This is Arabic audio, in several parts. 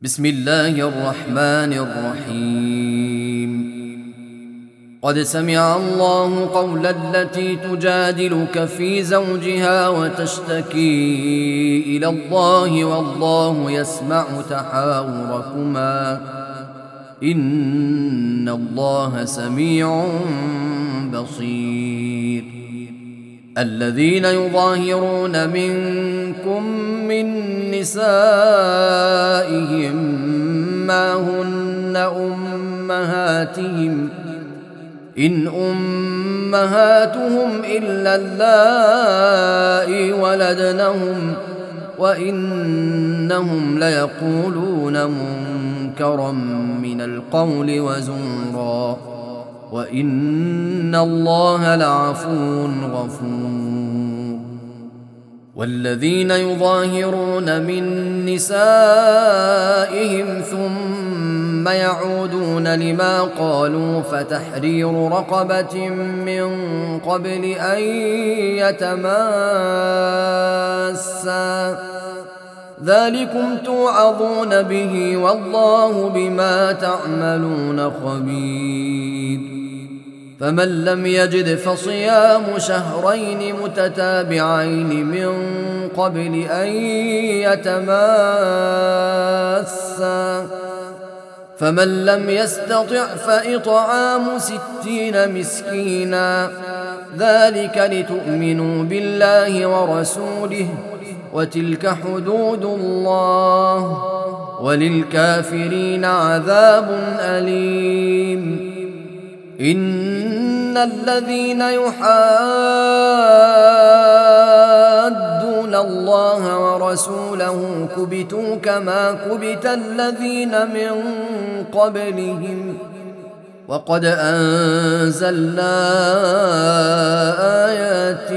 بسم الله الرحمن الرحيم. قد سمع الله قول التي تجادلك في زوجها وتشتكي إلى الله والله يسمع تحاوركما إن الله سميع بصير. الذين يظاهرون منكم من نسائهم ما هن أمهاتهم إن أمهاتهم إلا اللائي ولدنهم وإنهم ليقولون منكرا من القول وزورا وإن الله لعفو غفور. والذين يظاهرون من نسائهم ثم يعودون لما قالوا فتحرير رقبة من قبل أن يتماسا ذلكم توعظون به والله بما تعملون خبير. فمن لم يجد فصيام شهرين متتابعين من قبل أن يتماسا فمن لم يستطع فإطعام 60 مسكينا ذلك لتؤمنوا بالله ورسوله وتلك حدود الله وللكافرين عذاب أليم. إن الذين يحادون الله ورسوله كبتوا كما كبت الذين من قبلهم وقد أنزلنا آيات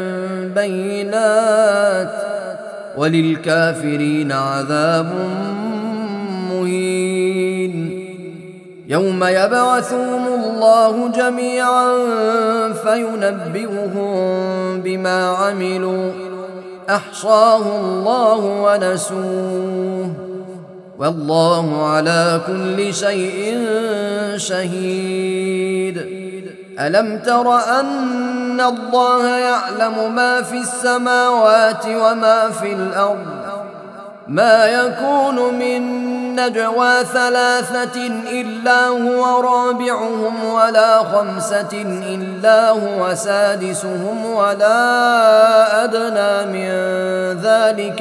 بينات وللكافرين عذاب مهين. يوم يبعثهم الله جميعا فينبئهم بما عملوا أحصاه الله ونسوه والله على كل شيء شهيد. ألم تر أن الله يعلم ما في السماوات وما في الأرض ما يكون من نجوى 3 إلا هو رابعهم ولا 5 إلا هو سادسهم ولا أدنى من ذلك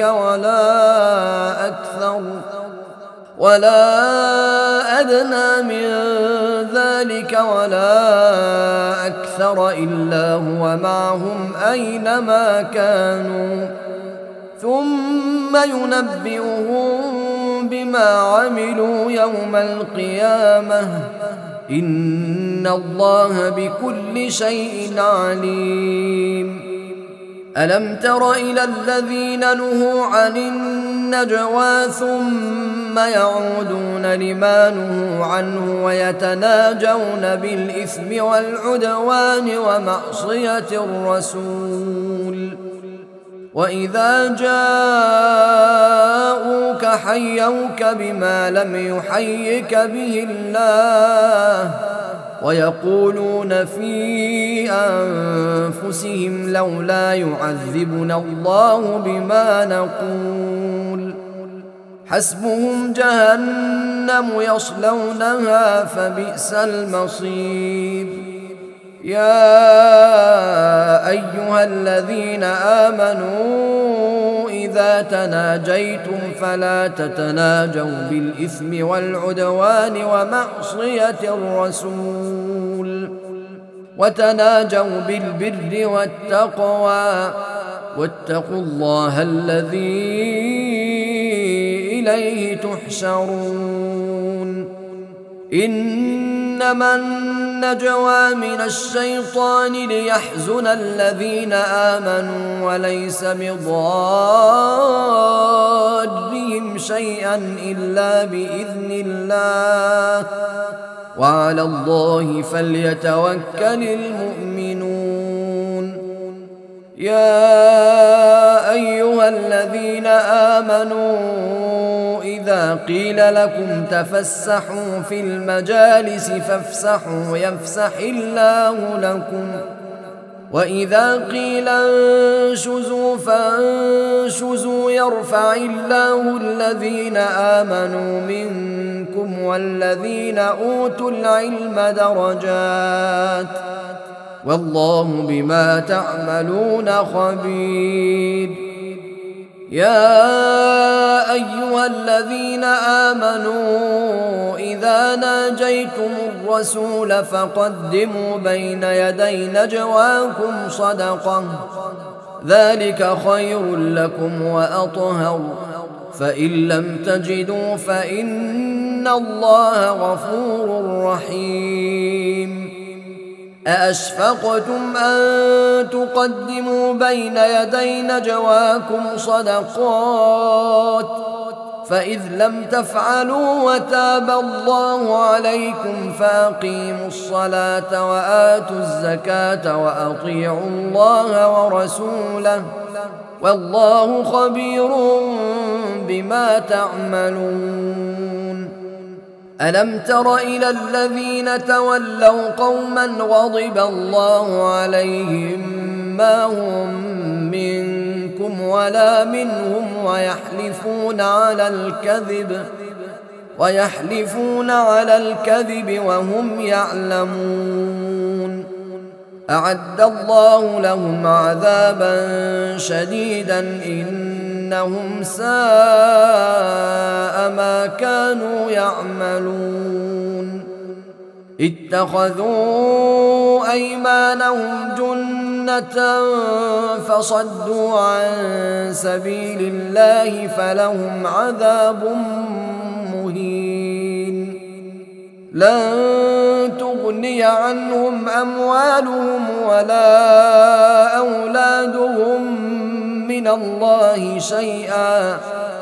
ولا أكثر إلا هو معهم أينما كانوا ثم ينبئهم بما عملوا يوم القيامة إن الله بكل شيء عليم. ألم تر إلى الذين نهوا عن النجوى ثم يعودون لما نهوا عنه ويتناجون بالإثم والعدوان ومعصية الرسول وإذا جاءوك حيوك بما لم يحيك به الله ويقولون في أنفسهم لولا يعذبنا الله بما نقول حسبهم جهنم يصلونها فبئس المصير. يا أيها الذين آمنوا إذا تناجيتم فلا تتناجوا بالإثم والعدوان ومعصية الرسول وتناجوا بالبر والتقوى واتقوا الله الذي إليه تحشرون. إنما النجوى من الشيطان ليحزن الذين آمنوا وليس بضارهم شيئا إلا بإذن الله وعلى الله فليتوكل المؤمنون. يا أيها الذين آمنوا إذا وإذا قيل لكم تفسحوا في المجالس فافسحوا يفسح الله لكم وإذا قيل انشزوا فانشزوا يرفع الله الذين آمنوا منكم والذين أوتوا العلم درجات والله بما تعملون خبير. يا أيها الذين آمنوا إذا ناجيتم الرسول فقدموا بين يدي نجواكم صدقة ذلك خير لكم وأطهر فإن لم تجدوا فإن الله غفور رحيم. أأشفقتم أن تقدموا بين يدي نجواكم صدقات فإذ لم تفعلوا وتاب الله عليكم فأقيموا الصلاة وآتوا الزكاة وأطيعوا الله ورسوله والله خبير بما تعملون. ألم تر إلى الذين تولوا قوما غضب الله عليهم ما هم منكم ولا منهم ويحلفون على الكذب وهم يعلمون. أعد الله لهم عذابا شديدا إنهم ساء ما كانوا يعملون. اتخذوا أيمانهم جنة فصدوا عن سبيل الله فلهم عذاب مهين. لن تغني عنهم أموالهم ولا أولادهم من الله شيئا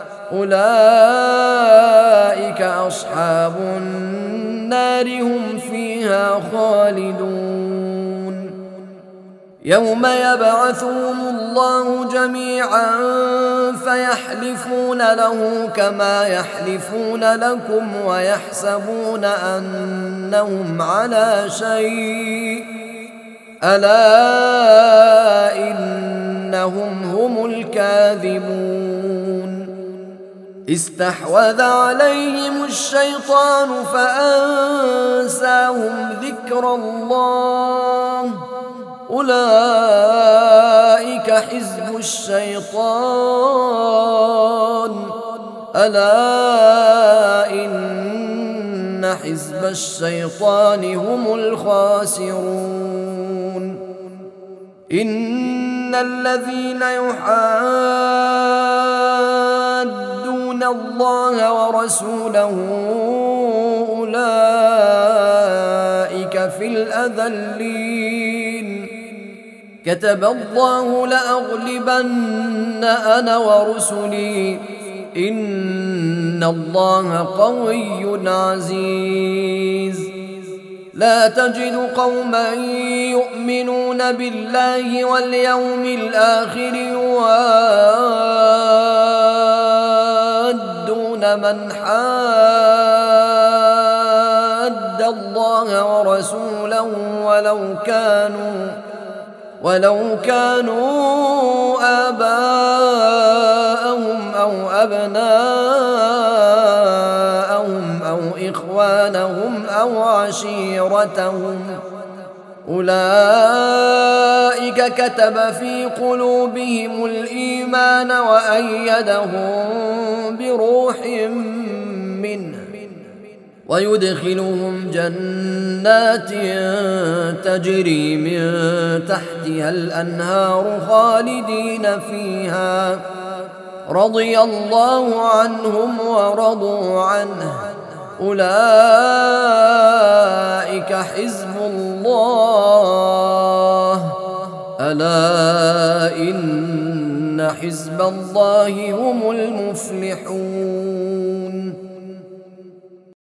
أولئك أصحاب النار هم فيها خالدون. يوم يبعثهم الله جميعا فيحلفون له كما يحلفون لكم ويحسبون أنهم على شيء ألا إنهم هم الكاذبون. استحوذ عليهم الشيطان فأنساهم ذكر الله أولئك حزب الشيطان ألا إن حزب الشيطان هم الخاسرون. إن الذين يحادون الله ورسوله أولئك في الأذلين. كتب الله لأغلبن أنا ورسلي إن الله قوي عزيز. لا تجد قوما يؤمنون بالله واليوم الآخر يوادون من حاد الله ورسوله ولو كانوا آباءهم أو أبناءهم أو إخوانهم أو عشيرتهم أولئك كتب في قلوبهم الإيمان وأيدهم بروح منه ويدخلهم جنات تجري من تحتها الأنهار خالدين فيها رضي الله عنهم ورضوا عنه أولئك حزب الله ألا إن حزب الله هم المفلحون.